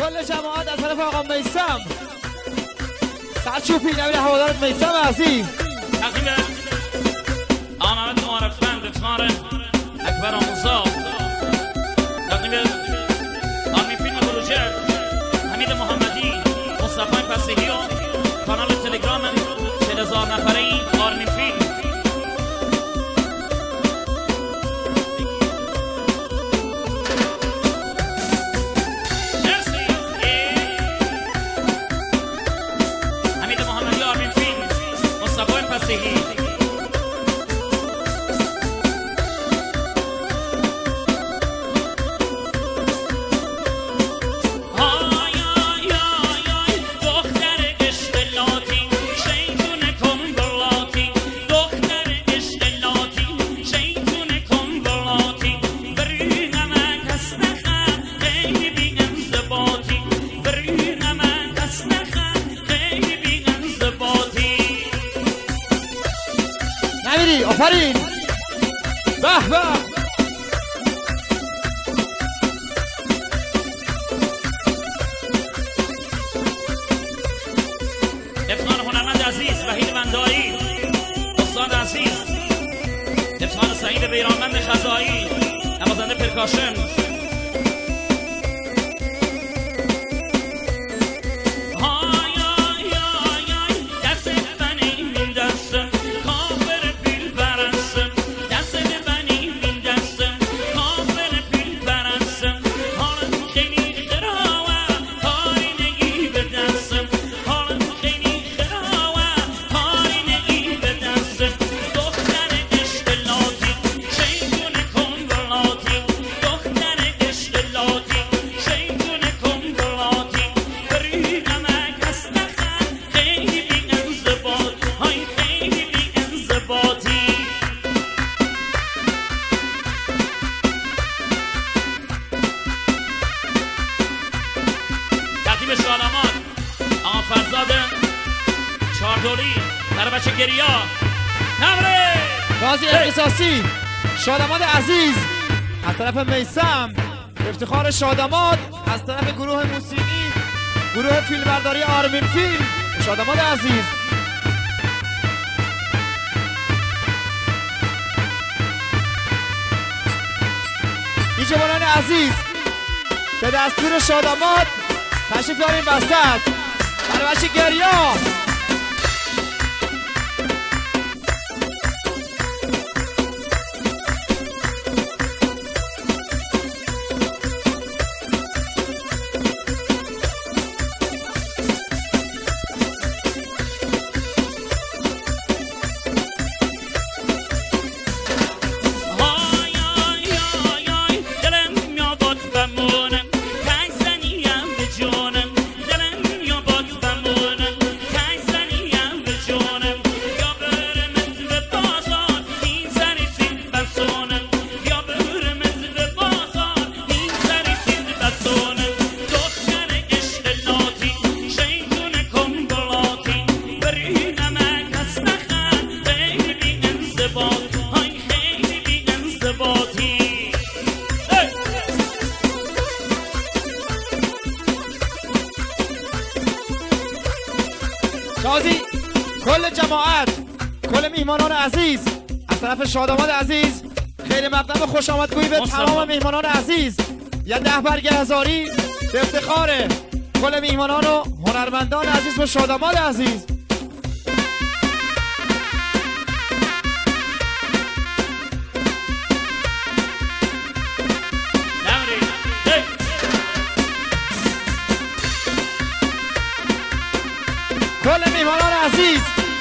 کل جماعت از طرف آقا میثم سرچوبی نبیل هوادارت میثم عزیز تقدیم آمد معرفند افتخار اکبر آموزاد، تقدیم آرمین فیلم بروجرد حمید محمدی مصطفی فسیحی و کانال تلگرام 40,000 نفره‌ای آرمین فیلم. حمید محمدی آرمین فیلم مصطفی فسیحی. آفرین به به افتخار هنرمند عزیز وحید وندایی استاد عزیز، افتخار سعید بیرانوند خزایی نوازنده پرکاشن. شاداماد آقا فرزاد چاردولی برای بچه گریا نمره قاضی اختصاصی شاداماد عزیز از طرف میثم، افتخار شاداماد از طرف گروه موسیقی گروه فیلمبرداری آرمین فیلم. شاداماد عزیز دیجوانان عزیز به دستور شاداماد تشریف داریم وسط برای بچه گریا. شازی کل جماعت کل میهمانان عزیز از طرف شاداماد عزیز خیلی مقدم خوش آمدگویی به تمام میهمانان عزیز. یه 10 برگ هزاری به افتخار کل میهمانان و هنرمندان عزیز و شاداماد عزیز. کل میهمانان عزیز